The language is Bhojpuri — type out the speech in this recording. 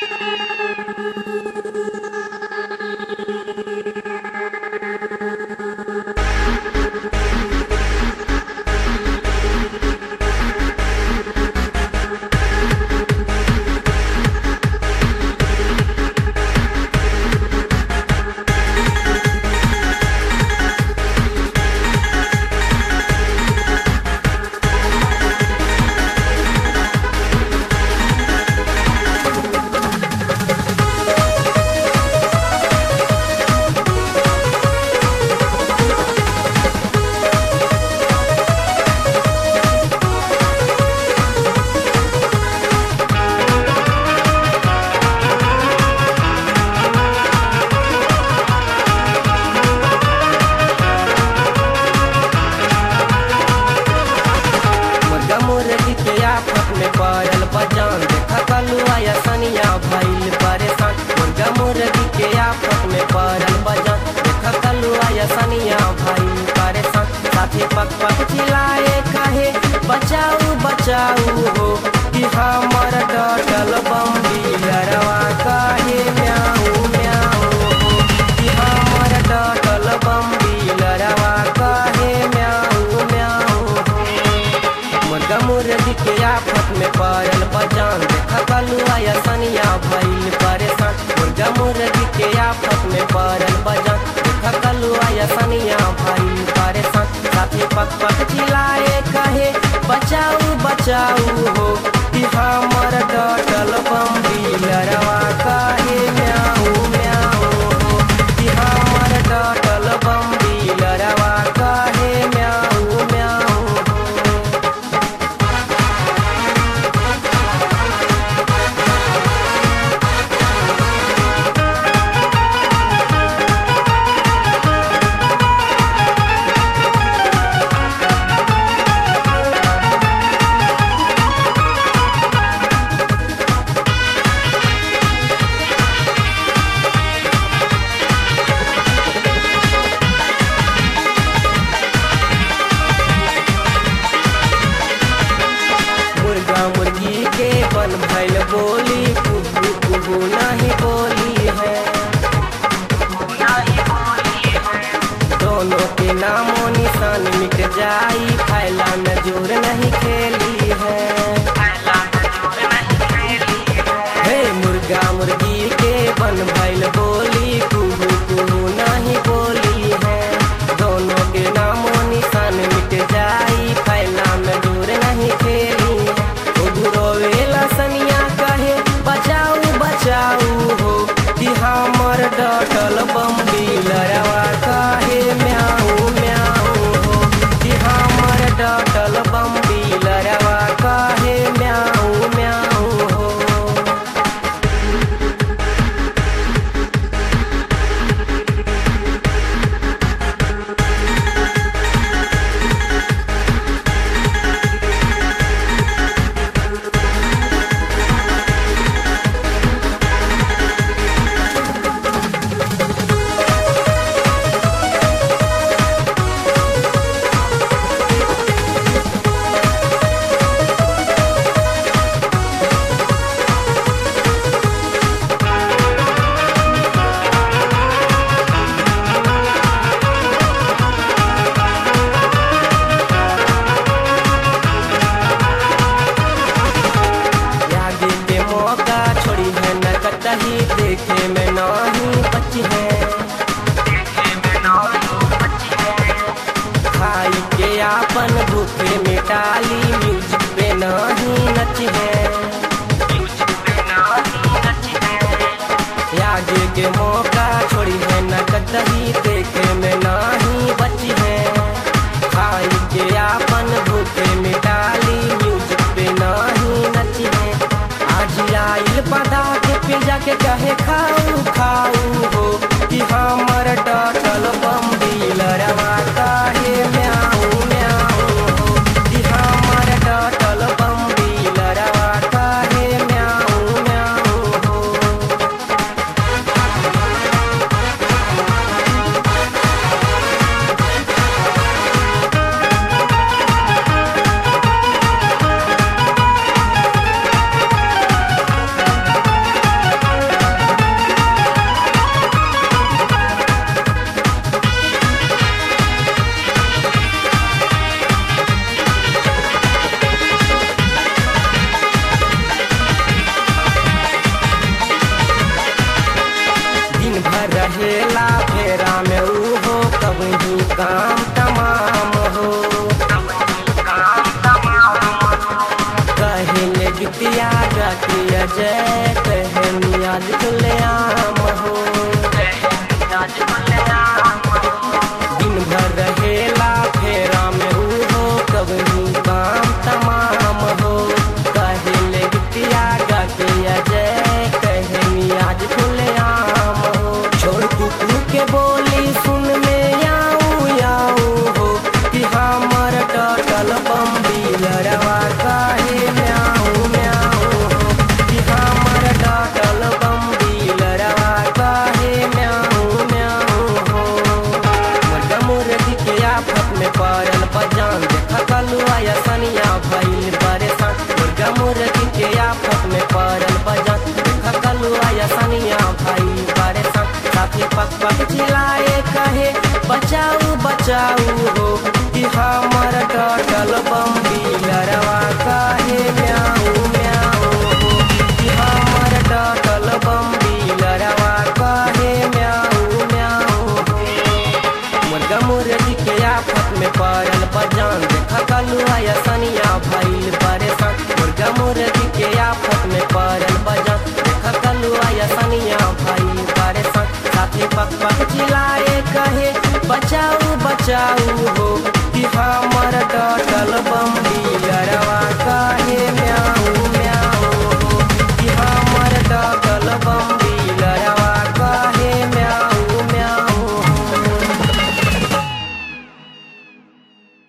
पक पक चिल्लाए काहे बचाऊ बचाऊ हो कि हमर डटल बम्बियरवा काहे म्याऊ म्याऊ हो कि हमर डटल बम्बियरवा काहे म्याऊ म्याऊ हो। मुर्गा मुर्गी के आफत में पड़ल बजान देखा कलुआ या सनिया भइल परेशान। मुर्गा मुर्गी के आफत में पड़ल बजान देखा कलुआ या सनिया भइल परेशान। साथी पक पक चिल्लाए कहे बचाऊ बचाऊ हो कि हमर डटल बम्बियरवा काहे म्याऊ म्याऊ हो कि हमर डटल बम्बियरवा काहे म्याऊ म्याऊ हो। मुर्गी के बन भइल बोली कुहू कुहू नहीं बोली है। दोनों के नामों निशान मिट जाई फैला में जोर नहीं खेली है। हे मुर्गा मुर्गी के बन भइल बोली कुहू कुहू नहीं बोली है। दोनों के नामों निशान मिट जाई फैला में जोर नहीं खेली है। रोवेला सनिया कहे बचाऊ बचाऊ हो कि हमर डटल बम्बियरवा काहे म्याऊ म्याऊ हो कि हमर डटल बम्बियरवा काहे म्याऊ म्याऊ हो। कहीं देखे में नहीं बची है। खाई के आपन भूखे मिटाली म्यूजिक पे नहीं नची है। आगे के मौका छोड़ी है न कहीं देखे में नहीं बची है। खाई के आपन भूखे मिटाली म्यूजिक पे नहीं नची है। आज आइल पता पिजा के कहे खाऊ खाऊ हो कि हमर डटल बम्बियरवा काहे म्याऊ म्याऊ हो कि हमर डटल बम्बियरवा के अजय कहे मियाज खुलेआम हो। दिन भर रहेला फेरा में उहो कबही काम तमाम हो। कहेले गीतिया गा के अजय कहे मियाज खुलेआम हो। छोड़ कुकू के बोली सुन में याऊ याऊ हो कि हमर टटल बम्बी लड़वा काहे म्याऊ म्याऊ हो कि हमर टटल बम्बी लड़वा काहे म्याऊ म्याऊ हो। मुर्गा मुर्गी के आफत में पड़ल बजान देखा कलुआ या सनिया भइल परेशान। मुर्गा मुर्गी के आफत में पड़ल बजान देखा कलुआ या सनिया भइल परेशान। साथी पक पक चिल्लाए कहे बचाऊ बचाऊ हो कि हमर टटल बम्बी लड़वा काहे म्याऊ म्याऊ हो कि हमर टटल बम्बी लड़वा काहे म्याऊ म्याऊ हो। मुर्गा मुर्गी के आफत में पड़ल बजान देखा कलुआ या सनिया भइल परेशान। मुर्गा मुर्गी के आफत में पड़ल बजान देखा कलुआ या सनिया भइल परेशान। साथी पक पक चिल्लाए कहे बचाऊ बचाऊ हो कि हमर टटल बम्बी लड़वा का